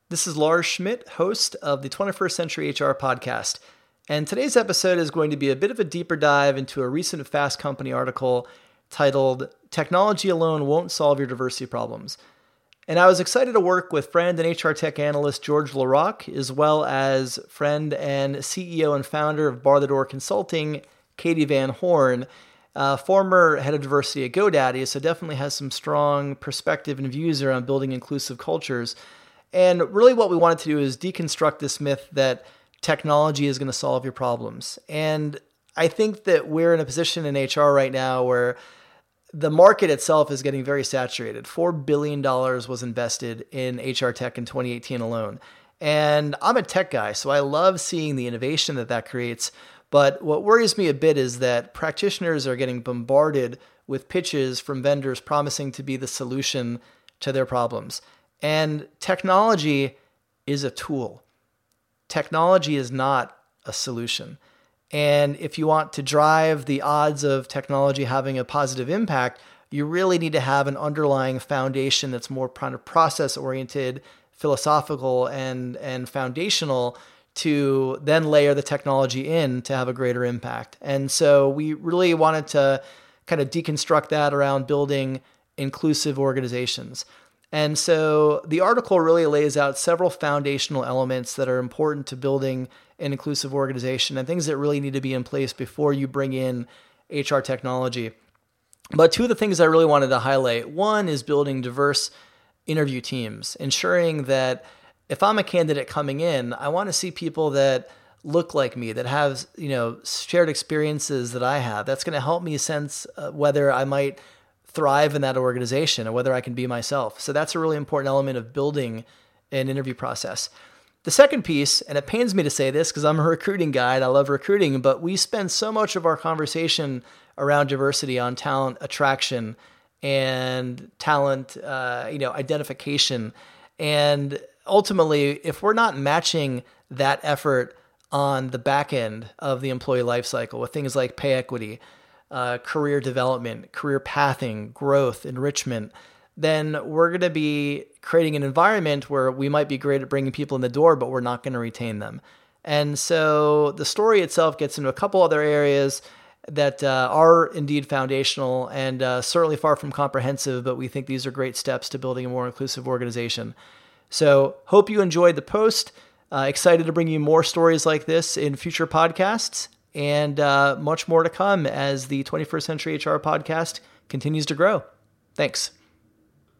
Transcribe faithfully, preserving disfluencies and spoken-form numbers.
This is Lars Schmidt, host of the twenty-first Century H R podcast. And today's episode is going to be a bit of a deeper dive into a recent Fast Company article titled, Technology Alone Won't Solve Your Diversity Problems. And I was excited to work with friend and H R tech analyst George Larocque, as well as friend and C E O and founder of Bar the Door Consulting, Katie Van Horn, uh, former head of diversity at GoDaddy, so definitely has some strong perspective and views around building inclusive cultures. And really what we wanted to do is deconstruct this myth that technology is going to solve your problems. And I think that we're in a position in H R right now where the market itself is getting very saturated. four billion dollars was invested in H R tech in twenty eighteen alone. And I'm a tech guy, so I love seeing the innovation that that creates. But what worries me a bit is that practitioners are getting bombarded with pitches from vendors promising to be the solution to their problems. And technology is a tool. Technology is not a solution. And if you want to drive the odds of technology having a positive impact, you really need to have an underlying foundation that's more kind of process-oriented, philosophical, and, and foundational to then layer the technology in to have a greater impact. And so we really wanted to kind of deconstruct that around building inclusive organizations. And so the article really lays out several foundational elements that are important to building an inclusive organization and things that really need to be in place before you bring in H R technology. But two of the things I really wanted to highlight, one is building diverse interview teams, ensuring that if I'm a candidate coming in, I want to see people that look like me, that have, you know, shared experiences that I have. That's going to help me sense uh, whether I might thrive in that organization or whether I can be myself. So that's a really important element of building an interview process. The second piece, and it pains me to say this because I'm a recruiting guy and I love recruiting, but we spend so much of our conversation around diversity on talent attraction and talent, uh, you know, identification. And ultimately, if we're not matching that effort on the back end of the employee lifecycle with things like pay equity, uh, career development, career pathing, growth, enrichment, then we're going to be creating an environment where we might be great at bringing people in the door, but we're not going to retain them. And so the story itself gets into a couple other areas that uh, are indeed foundational and uh, certainly far from comprehensive, but we think these are great steps to building a more inclusive organization. So hope you enjoyed the post. Uh, excited to bring you more stories like this in future podcasts, and uh, much more to come as the twenty-first Century H R podcast continues to grow. Thanks.